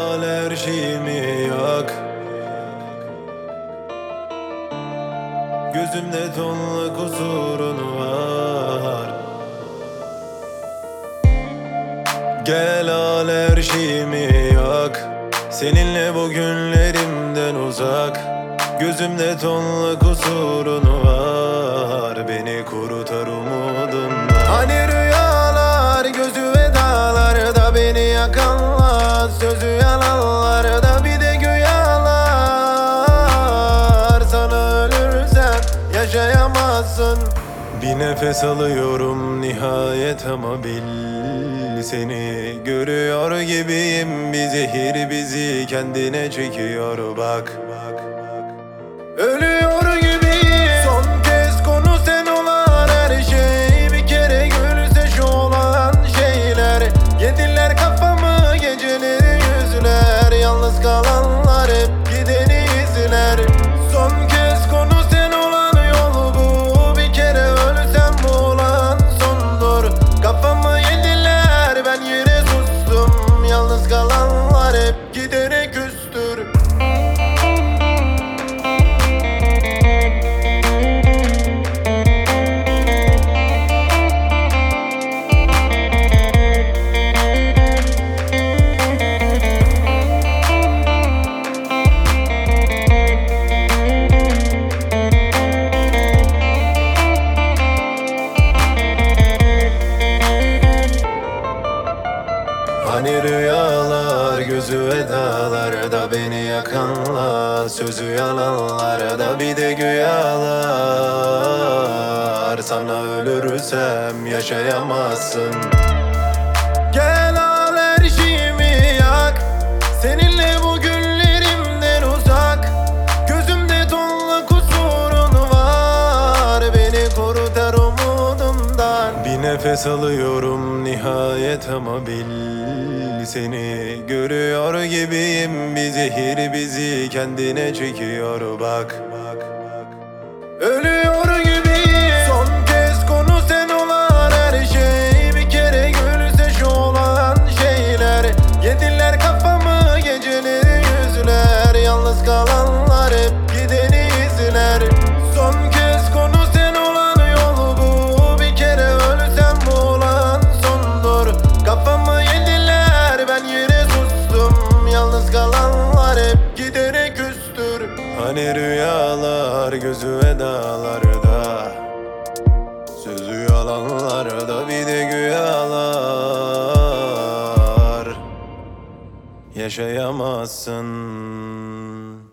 al her şeyimi yak. Gözümde tonla kusurun var. Gel al her şeyimi yak. Seninle bu günlerimden uzak. Gözümde tonla kusurun var. Beni kurutar umudumla. Hani rüyalar gözü ve dağlarda beni yakanlar, sözü yalanlarda bir de güyalar. Sana ölürsem yaşayamazsın. Bir nefes alıyorum nihayet ama bil, seni görüyor gibiyim. Bir zehir bizi kendine çekiyor bak. Ölüyor gibiyim. Son kez konu sen olan her şey. Bir kere gülse şu olan şeyler. Yediler kafamı geceleri yüzler. Yalnız kalanlar hep gideni izler. Son kez konu sen olan yol bu. Bir kere ölsem bu olan sondur. Kafamı yediler ben yine sustum. Yalnız kalanlar hep gidene küstür. Hani rüyalar gözü ve dağlarda beni yakanlar, sözü yalanlarda bir de güyalar. Sana ölürsem yaşayamazsın. Gel al her şeyimi yak. Seninle bu günlerimden uzak. Gözümde tonla kusurun var. Beni kurutar umudumdan. Bir nefes alıyorum nihayet ama bil, seni görüyor gibiyim. Bir zehir bizi kendine çekiyor bak. Ölüyor gibiyim. Son kez konu sen olan her şey. Bir kere gülse şu olan şeyler. Yediler kafamı geceleri yüzler. Yalnız kalanlar hep gideni izler. Son kez konu sen olan yol bu. Bir kere ölsem bu olan sondur. Kafamı yediler ben yine sustum. Yalnız kalanlar hep gidene küstür. Hani rüyalar gözü ve dağlarda, sözü yalanlarda bir de güyalar. Yaşayamazsın.